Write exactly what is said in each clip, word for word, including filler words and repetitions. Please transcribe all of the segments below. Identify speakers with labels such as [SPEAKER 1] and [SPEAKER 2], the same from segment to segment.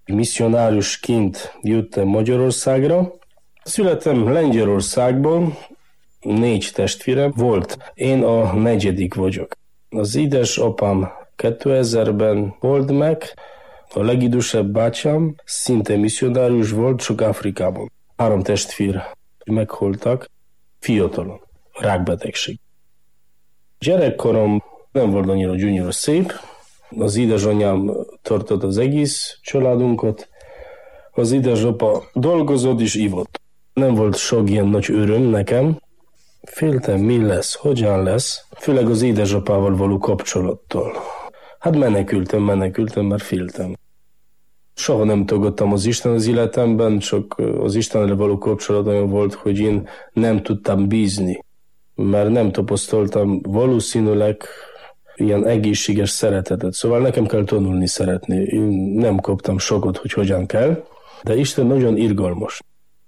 [SPEAKER 1] misszionáriusként jöttem Magyarországra. Születtem Lengyelországban, négy testvérem volt, én a negyedik vagyok. Az édesapám kétezerben volt meg, a legidősebb bátyám szinte misszionárius volt, csak Afrikában. Három testvér meghaltak fiatalon, rákbetegség. Gyerekkorom nem volt annyira gyönyörű szép, az édesanyám tartott az egész családunkat, az édesapa dolgozott és ivott. Nem volt sok ilyen nagy öröm nekem, féltem mi lesz, hogyan lesz, főleg az édesapával való kapcsolattól. Hát menekültem, menekültem, mert féltem. Soha nem tagadtam az Isten az életemben, csak az Istenre való kapcsolat olyan volt, hogy én nem tudtam bízni, mert nem tapasztaltam valószínűleg ilyen egészséges szeretetet. Szóval nekem kell tanulni szeretni. Én nem kaptam sokat, hogy hogyan kell, de Isten nagyon irgalmas.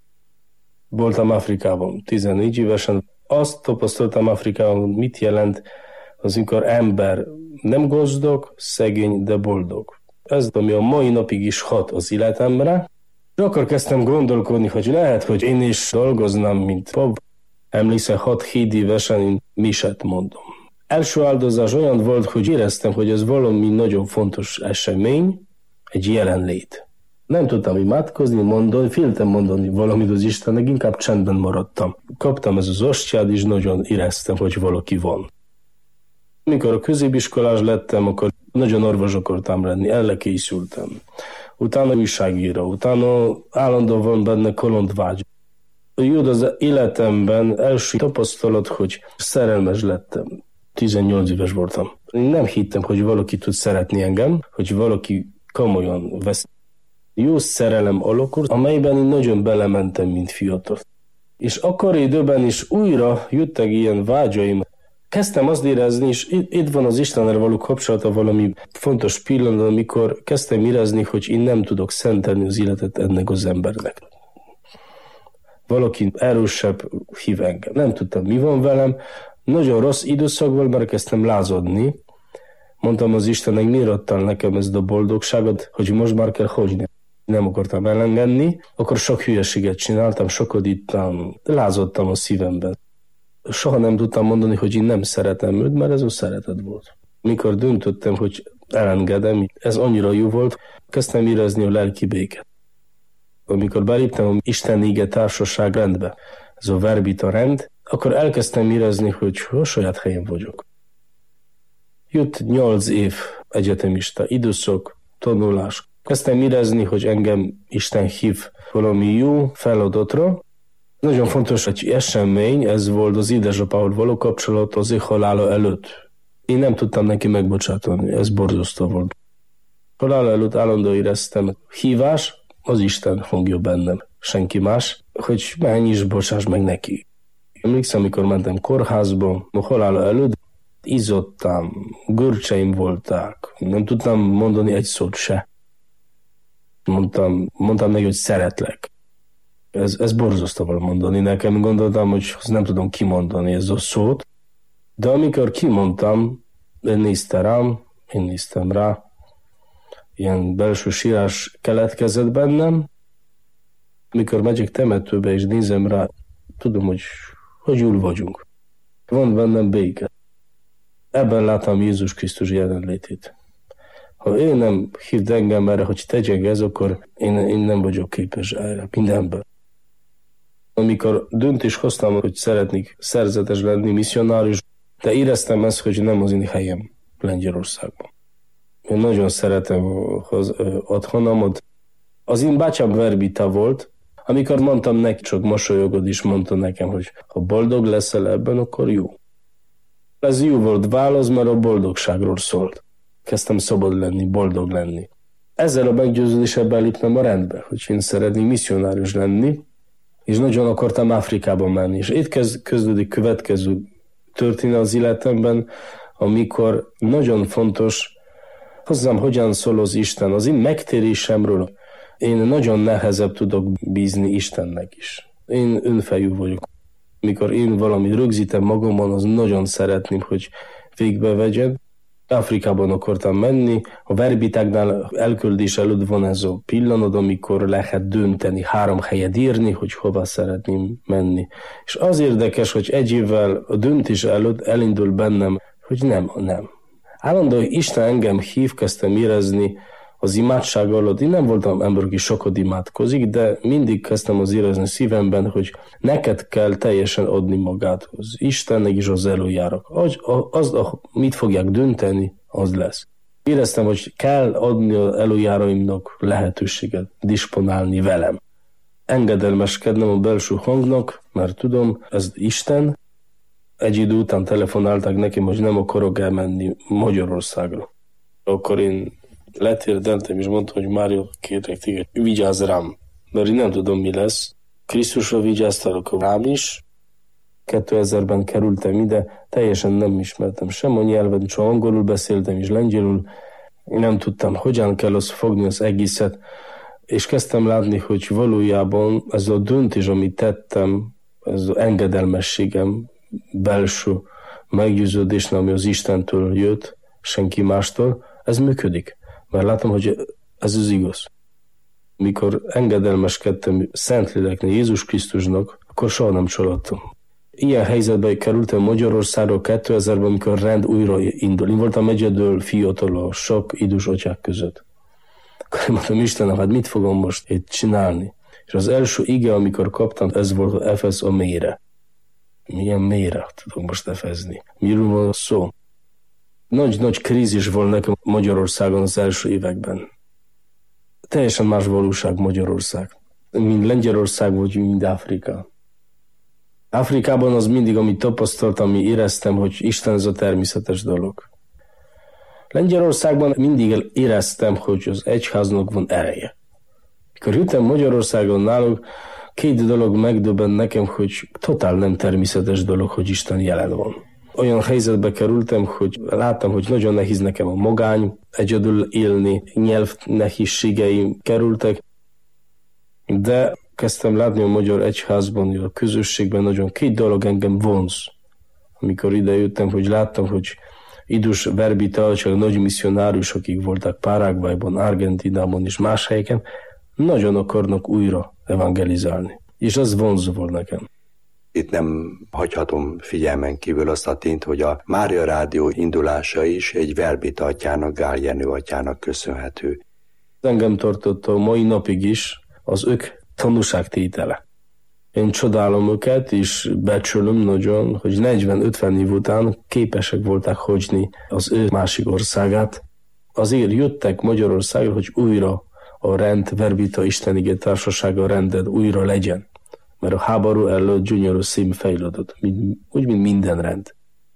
[SPEAKER 1] Voltam Afrikában tizennégy évesen. Azt tapasztaltam Afrikában, mit jelent az, amikor ember nem gazdag, szegény, de boldog. Ez, ami a mai napig is hat az életemre. És akkor kezdtem gondolkodni, hogy lehet, hogy én is dolgoznám, mint pap. Emlékszem, hat-hét évesen én misét mondom. Első áldozás olyan volt, hogy éreztem, hogy ez valami nagyon fontos esemény, egy jelenlét. Nem tudtam imádkozni, mondani, féltem mondani valamit az Istennek, inkább csendben maradtam. Kaptam ez az ostját, és nagyon éreztem, hogy valaki van. Amikor a középiskolás lettem, akkor nagyon orvos akartam lenni, erre készültem. Utána újságíró, utána állandóan van benne kalandvágy. Jött az életemben első tapasztalat, hogy szerelmes lettem. tizennyolc éves voltam. Én nem hittem, hogy valaki tud szeretni engem, hogy valaki komolyan vesz. Jó szerelem alakult, amelyben én nagyon belementem, mint fiatal. És akkor időben is újra jöttek ilyen vágyaim. Kezdtem azt érezni, és itt, itt van az Istennel való kapcsolata valami fontos pillanat, amikor kezdtem érezni, hogy én nem tudok szentelni az életet ennek az embernek. Valaki erősebb hív engem. Nem tudtam, mi van velem. Nagyon rossz időszakban már kezdtem lázadni. Mondtam az Istennek, miért adtál nekem ezt a boldogságot, hogy most már kell hagyni. Nem akartam elengedni, akkor sok hülyeséget csináltam, sokat ittam, lázadtam a szívemben. Soha nem tudtam mondani, hogy én nem szeretem őt, mert ez a szeretet volt. Mikor döntöttem, hogy elengedem, ez annyira jó volt, kezdtem érezni a lelki béket. Amikor beléptem a Isten ége társaság rendbe, ez a verbita rend, akkor elkezdtem érezni, hogy a saját helyen vagyok. Jött nyolc év egyetemista időszak, tanulás. Kezdtem érezni, hogy engem Isten hív valami jó feladatra. Nagyon fontos egy esemény, ez volt az édesapával való kapcsolat az ő halála előtt. Én nem tudtam neki megbocsátani, ez borzasztó volt. Halála előtt állandóan éreztem hívás, az Isten hangja bennem, senki más, hogy menj is bocsáss meg neki. Emlékszem, amikor mentem kórházba, a halála előtt izzadtam, görcseim voltak, nem tudtam mondani egy szót se. Mondtam, mondtam neki, hogy szeretlek. Ez, ez borzasztó volt mondani nekem, gondoltam, hogy nem tudom kimondani ezt a szót, de amikor kimondtam, én néztem rám, én néztem rá, ilyen belső sírás keletkezett bennem. Mikor megyek temetőbe és nézem rá, tudom, hogy, hogy jól vagyunk. Van bennem béke. Ebben látom Jézus Krisztus jelenlétét. Ha ő nem hívd engem erre, hogy tegyek ez, akkor én, én nem vagyok képes erre, mindenben. Amikor döntés hoztam, hogy szeretnék szerzetes lenni, misszionárius, de éreztem ezt, hogy nem az én helyem Lengyelországban. Én nagyon szeretem az otthonomat. Az én bátyám verbita volt, amikor mondtam neki, csak mosolyogod is mondta nekem, hogy ha boldog leszel ebben, akkor jó. Ez jó volt válasz, mert a boldogságról szólt. Kezdtem szabad lenni, boldog lenni. Ezzel a meggyőződéssel beléptem a rendbe, hogy én szeretnék misszionárius lenni, és nagyon akartam Afrikában menni. És itt kezd, kezdődik következő történet az életemben, amikor nagyon fontos, hozzám hogyan szól az Isten. Az én megtérésemről én nagyon nehezebb tudok bízni Istennek is. Én önfejű vagyok. Mikor én valamit rögzítem magamban, az nagyon szeretném, hogy végbe vegyem. Afrikában akartam menni, a verbitáknál elküldés előtt van ez a pillanat, amikor lehet dönteni, három helyet írni, hogy hova szeretném menni. És az érdekes, hogy egy évvel a döntés előtt elindul bennem, hogy nem, nem. Állandóan Isten engem hív, kezdtem érezni az imádság alatt. Én nem voltam ember, aki sokat imádkozik, de mindig kezdtem az érezni szívemben, hogy neked kell teljesen adni magát az Istennek és az előjárak. Az, az, mit fogják dönteni, az lesz. Éreztem, hogy kell adni az előjáraimnak lehetőséget, disponálni velem. Engedelmeskednem a belső hangnak, mert tudom, ez Isten. Egy idő után telefonáltak nekem, hogy nem akarok elmenni Magyarországra. Akkor én letérdeltem, és mondtam, hogy Mário, kérlek téged, vigyázz rám, mert én nem tudom, mi lesz. Krisztusra vigyáztalak rám is. kétezerben kerültem ide, teljesen nem ismertem sem a nyelvet, csak angolul beszéltem és lengyelül. Nem tudtam, hogyan kell azt fogni az egészet, és kezdtem látni, hogy valójában ez a döntés, amit tettem, ez az engedelmességem, belső meggyőződés, ami az Istentől jött, senki mástól, ez működik. Mert látom, hogy ez az igaz. Mikor engedelmeskedtem Szentléleknek, Jézus Krisztusnak, akkor soha nem csalódtam. Ilyen helyzetbe kerültem Magyarországról kétezerben, amikor rend újra indul. Én voltam egyedül fiatal a sok idős atyák között. Akkor én mondtam, Istenem, hát mit fogom most itt csinálni? És az első ige, amikor kaptam, ez volt Efesz a mélyre. Milyen mélyre tudok most efezni? Miről van szó? Nagy-nagy krízis volt nekem Magyarországon az első években. Teljesen más valóság Magyarország. Mind Lengyelország vagy mind Afrika. Afrikában az mindig, amit tapasztaltam, ami éreztem, hogy Isten ez a természetes dolog. Lengyelországban mindig éreztem, hogy az egyháznak van ereje. Mikor jöttem Magyarországon náluk, két dolog megdöbben nekem, hogy totál nem természetes dolog, hogy Isten jelen van. Olyan helyzetbe kerültem, hogy láttam, hogy nagyon nehéz nekem a magány, egyedül élni, nyelv nehézségeim kerültek, de kezdtem látni a magyar egyházban, a közösségben nagyon két dolog engem vonz. Amikor ide jöttem, hogy láttam, hogy idős verbita, csak nagy misszionárus, akik voltak Paraguayban, Argentinában és más helyeken, nagyon akarnak újra evangelizálni. És az vonzó volt nekem.
[SPEAKER 2] Itt nem hagyhatom figyelmen kívül azt a tényt, hogy a Mária Rádió indulása is egy verbita atyának, Gál Jenő atyának köszönhető.
[SPEAKER 1] Engem tartotta a mai napig is az ők tanúságtétele. Én csodálom őket, és becsülöm nagyon, hogy negyven-ötven év után képesek voltak hagyni az ő másik országát. Azért jöttek Magyarországra, hogy újra a rend, verbita Istenigé társasága rendet újra legyen. Mert a háború előtt gyönyörű szím fejlődött, úgy, mint minden rend.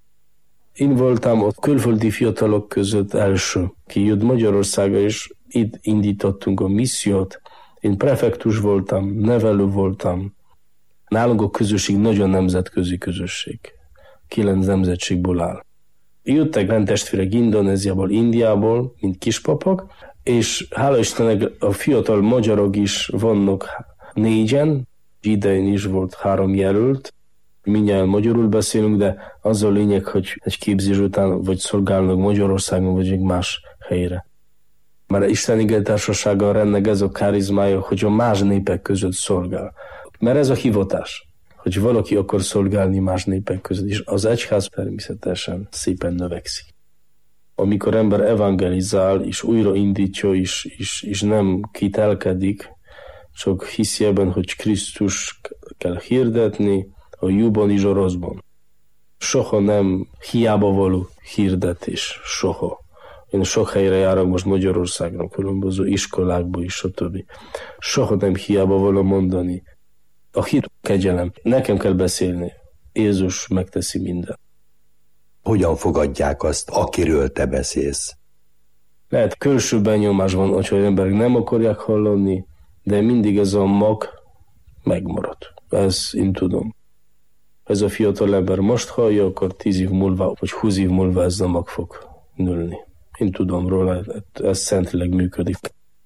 [SPEAKER 1] Én voltam a külföldi fiatalok között első, ki jött Magyarországra, és itt indítottunk a missziót. Én prefektus voltam, nevelő voltam. Nálunk a közösség nagyon nemzetközi közösség. Kilenc nemzetségből áll. Jöttek rendtestvérek Indonéziából, Indiából, mint kispapok, és hála Istennek a fiatal magyarok is vannak négyen, idején is volt három jelölt, mindjárt magyarul beszélünk, de az a lényeg, hogy egy képzés után vagy szolgálnak Magyarországon, vagy egy más helyre. Mert Isten igé társasággal rendnek ez a karizmája, hogy a más népek között szolgál. Mert ez a hivatás, hogy valaki akar szolgálni más népek között, és az egyház természetesen szépen növekszik. Amikor ember evangelizál, és újraindítja, és, és, és nem kételkedik, csak hiszi ebben, hogy Krisztus kell hirdetni a jóban és a rosszban. Soha nem hiába való hirdetés, soha. Én sok helyre járok most Magyarországon, különböző iskolákba is, stb. Soha nem hiába való mondani. A hit kegyelem. Nekem kell beszélni. Jézus megteszi mindent.
[SPEAKER 2] Hogyan fogadják azt, akiről te beszélsz?
[SPEAKER 1] Lehet külső benyomás van, hogyha az emberek nem akarják hallani, de mindig ez a mag megmarad. Ezt én tudom. Ez a fiatal ember most hallja, akkor tíz év múlva, vagy húsz év múlva ez a mag fog nőni. Én tudom róla, ez szentileg működik.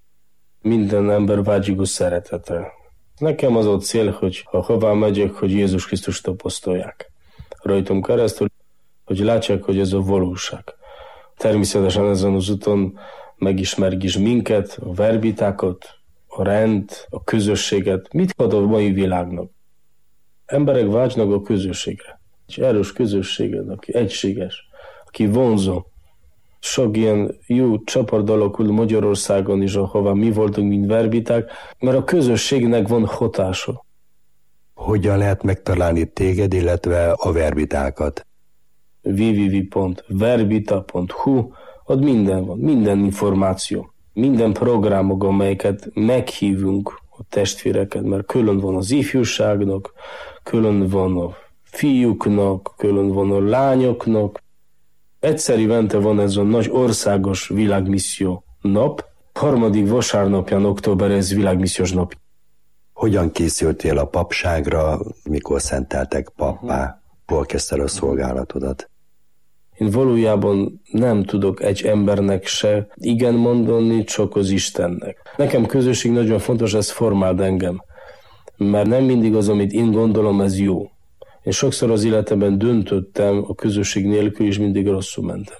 [SPEAKER 1] Minden ember vágyik a szeretetre. Nekem az a cél, hogy ha hová megyek, hogy Jézus Krisztust tapasztalják. Rajtam keresztül, hogy látják, hogy ez a valóság. Természetesen ezen az úton megismerj is minket, a verbitákat, a rend, a közösséget. Mit ad a mai világnak? Emberek vágynak a közösségre. Egy erős közösséget, aki egységes, aki vonzó. Sok ilyen jó csapat alakult Magyarországon is, ahova mi voltunk, mint verbiták, mert a közösségnek van hatása.
[SPEAKER 2] Hogyan lehet megtalálni téged, illetve a verbitákat?
[SPEAKER 1] double-u double-u double-u pont verbita pont hu, ott minden van, minden információ, minden programok, amelyeket meghívunk a testvéreket, mert külön van az ifjúságnak, külön van a fiúknak, külön van a lányoknak. Egyszer évente van ez a nagy országos világmisszió nap, harmadik vasárnapján október ez világmissziós nap.
[SPEAKER 2] Hogyan készültél a papságra, mikor szenteltek pappá? Hol kezdted a szolgálatodat?
[SPEAKER 1] Én valójában nem tudok egy embernek se igen mondani, csak az Istennek. Nekem közösség nagyon fontos, ez formáld engem. Mert nem mindig az, amit én gondolom, ez jó. Én sokszor az életemben döntöttem, a közösség nélkül is mindig rosszul mentem.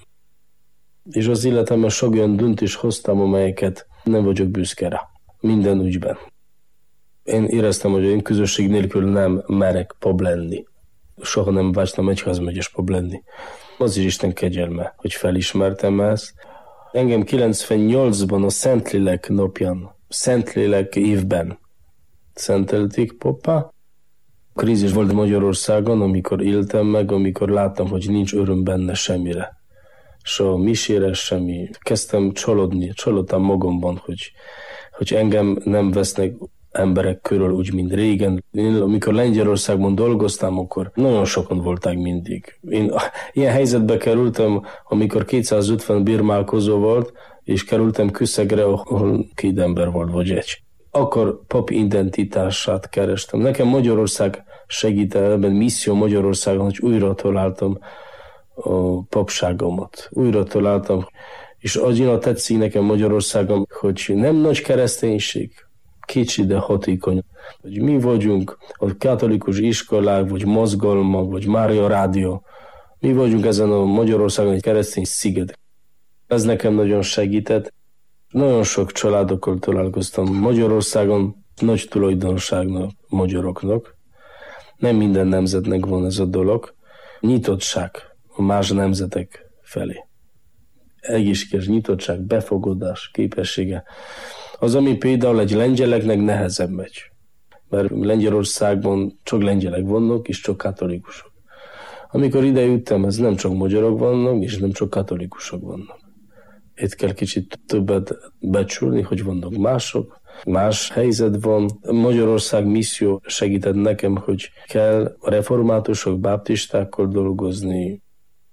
[SPEAKER 1] És az életemben sok olyan döntést hoztam, amelyeket nem vagyok büszke rá. Minden ügyben. Én éreztem, hogy én közösség nélkül nem merek pap lenni. Soha nem vágytam egyházmegyes pap lenni. Az is Isten kegyelme, hogy felismertem ezt. Engem kilencvennyolcban a Szentlélek napján, Szentlélek évben szentelték pappá. Krízis volt Magyarországon, amikor éltem meg, amikor láttam, hogy nincs öröm benne semmire. S a misére semmi. Kezdtem csalódni, csalódtam magamban, hogy, hogy engem nem vesznek emberek körül úgy, mint régen. Én, amikor Lengyelországban dolgoztam, akkor nagyon sokan voltak mindig. Én ilyen helyzetbe kerültem, amikor kétszázötven bírmálkozó volt, és kerültem Küszegre, ahol két ember volt, vagy egy. Akkor pap identitását kerestem. Nekem Magyarország segített ebben, misszió Magyarországon, hogy újra találtam a papságomat. Újra találtam, és annyira tetszik nekem Magyarországon, hogy nem nagy kereszténység, kicsi, de hatékony. Hogy mi vagyunk a katolikus iskolák, vagy mozgalmak, vagy Mária Rádió. Mi vagyunk ezen a Magyarországon egy keresztény sziget. Ez nekem nagyon segített. Nagyon sok családokkal találkoztam Magyarországon, nagy tulajdonságnak, magyaroknak. Nem minden nemzetnek van ez a dolog. Nyitottság a más nemzetek felé. Egészséges nyitottság, befogadás, képessége. Az, ami például egy lengyeleknek nehezebb megy. Mert Lengyelországban csak lengyelek vannak, és csak katolikusok. Amikor ide jöttem, ez nem csak magyarok vannak, és nem csak katolikusok vannak. Itt kell kicsit többet becsülni, hogy vannak mások, más helyzet van. Magyarország misszió segített nekem, hogy kell reformátusok, baptistákkal dolgozni.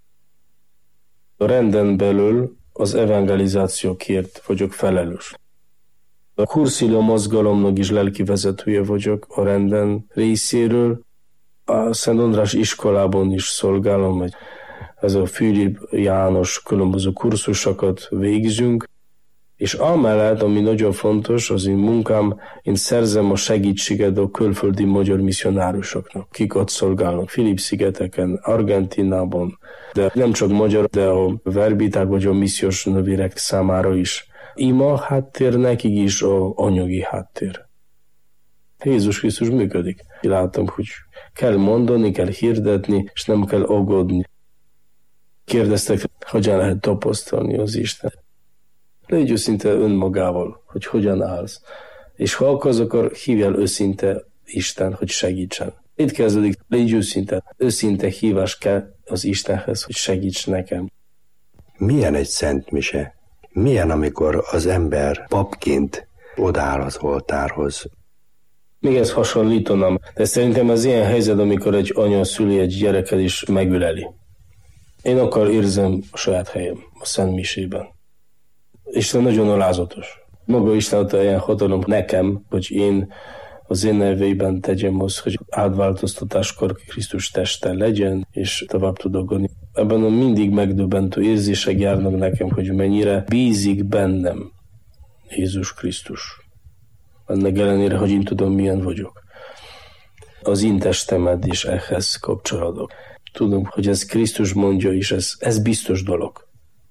[SPEAKER 1] A renden belül az evangelizációkért vagyok felelős. A Cursillo mozgalomnak is lelki vezetője vagyok a renden részéről. A Szent András iskolában is szolgálom, hogy ez a Fülip János különböző kurzusokat végzünk, és amellett, ami nagyon fontos, az én munkám, én szerzem a segítséget a külföldi magyar misszionárusoknak, kik ott szolgálnak, Fülip-szigeteken, Argentínában, de nem csak magyar, de a verbiták vagy a missziós növérek számára is. Ima háttér, nekik is a anyagi háttér. Jézus Krisztus működik. Látom, hogy kell mondani, kell hirdetni, és nem kell aggódni. Kérdeztek, hogyan lehet tapasztalni az Isten. Légy őszinte önmagával, hogy hogyan állsz. És ha akarsz, akkor hívjál őszinte Isten, hogy segítsen. Itt kezdődik, légy őszinte. Őszinte hívás kell az Istenhez, hogy segíts nekem.
[SPEAKER 2] Milyen egy szent mise? Milyen, amikor az ember papként odáll az oltárhoz?
[SPEAKER 1] Még ezt hasonlítanám, de szerintem ez ilyen helyzet, amikor egy anya szüli egy gyereket is megüleli. Én akkor érzem a saját helyem, a Szent Misében. Isten nagyon alázatos. Maga Isten adta ilyen hatalom nekem, hogy én az én nevében tegyem azt, hogy átváltoztatáskor Krisztus teste legyen, és tovább tudok gondolni. Ebben a mindig megdöbbentő érzések járnak nekem, hogy mennyire bízik bennem Jézus Krisztus. Ennek ellenére, hogy én tudom, milyen vagyok. Az én testemet is ehhez kapcsolódok. Tudom, hogy ez Krisztus mondja, és ez, ez biztos dolog.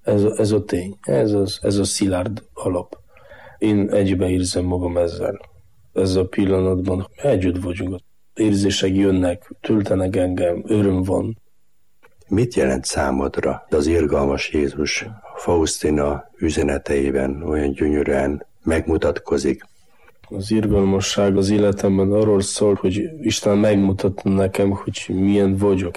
[SPEAKER 1] Ez, ez a tény, ez, az, ez a szilárd alap. Én egybeérzem magam ezzel. Ez a pillanatban együtt vagyunk. Érzések jönnek, töltenek engem, öröm van.
[SPEAKER 2] Mit jelent számodra az irgalmas Jézus? Faustina üzeneteiben olyan gyönyörűen megmutatkozik.
[SPEAKER 1] Az irgalmasság az életemben arról szól, hogy Isten megmutatta nekem, hogy milyen vagyok.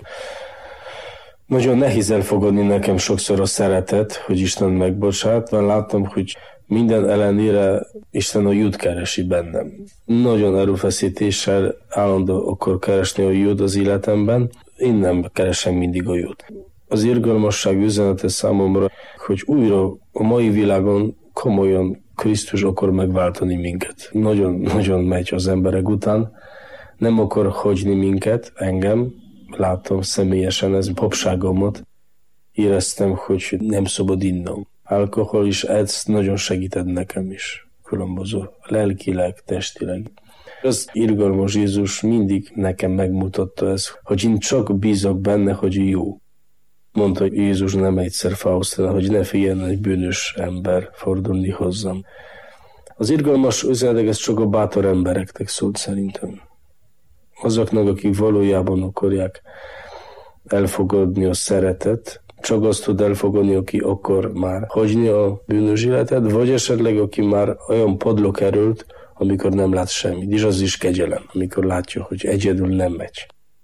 [SPEAKER 1] Nagyon nehéz elfogadni nekem sokszor a szeretet, hogy Isten megbocsát, mert láttam, hogy minden ellenére Isten a jót keresi bennem. Nagyon erőfeszítéssel állandó akar keresni a jót az életemben, én nem keresem mindig a jót. Az irgalmasság üzenete számomra, hogy újra a mai világon komolyan Krisztus akar megváltani minket. Nagyon-nagyon megy az emberek után, nem akar hagyni minket, engem, láttam személyesen ez papságomat, éreztem, hogy nem szabad innom. Alkohol is ez nagyon segített nekem is, különböző lelkileg, testileg. Az irgalmas Jézus mindig nekem megmutatta ezt, hogy én csak bízok benne, hogy jó. Mondta Jézus nem egyszer Faustina, hogy ne féljen egy bűnös ember fordulni hozzám. Az irgalmas üzenet ez csak a bátor embereknek szólt szerintem. Azoknak, akik valójában akarják elfogadni a szeretet, csak azt tud elfogadni, aki akar már hagyni a bűnös életet, vagy esetleg aki már olyan padló került, amikor nem lát semmit. És az is kegyelem, amikor látja, hogy egyedül nem megy.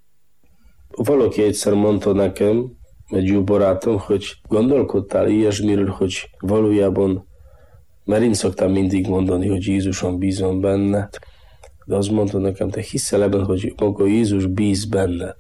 [SPEAKER 1] Valaki egyszer mondta nekem, egy jó barátom, hogy gondolkodtál ilyesmiről, hogy valójában, mert én szoktam mindig mondani, hogy Jézuson bízom benne, de azt mondta nekem, te hiszel ebben, hogy maga Jézus bíz benned.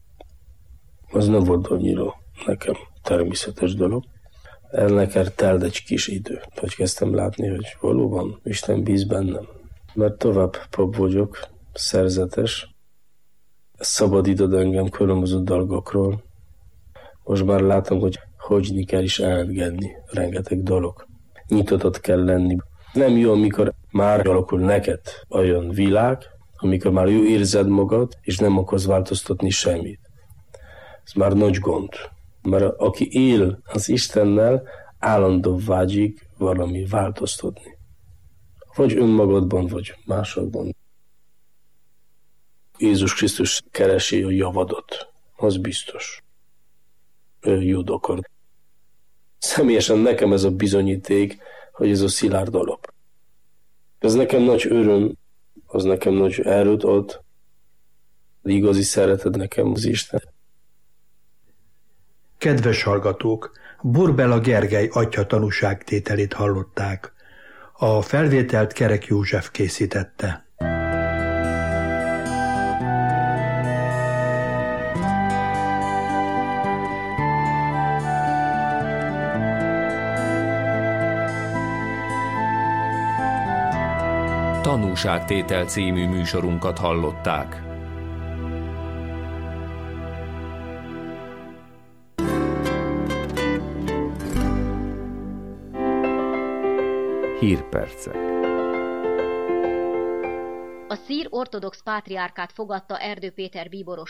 [SPEAKER 1] Az nem volt annyira nekem természetes dolog. Ennek telt egy kis idő, hogy kezdtem látni, hogy valóban Isten bíz bennem. Mert tovább pap vagyok, szerzetes, szabadítod engem különböző dolgokról. Most már látom, hogy hagyni kell is elengedni rengeteg dolog. Nyitottat kell lenni. Nem jó, amikor már alakul neked olyan világ, amikor már jó érzed magad, és nem akarsz változtatni semmit. Ez már nagy gond. Mert aki él az Istennel, állandó vágyik valami változtatni. Vagy önmagadban, vagy másokban. Jézus Krisztus keresi a javadot. Az biztos. Ő jót akar. Személyesen nekem ez a bizonyíték, hogy ez a szilárd alap. Ez nekem nagy öröm, az nekem nagy erőt ad, igazi szeretet nekem az Isten.
[SPEAKER 3] Kedves hallgatók, Borbéla Gergely atya tanúságtételét hallották. A felvételt Kerek József készítette.
[SPEAKER 4] Tanúságtétel című műsorunkat hallották. Hírpercek.
[SPEAKER 5] A szír ortodox pátriárkát fogadta Erdő Péter bíboros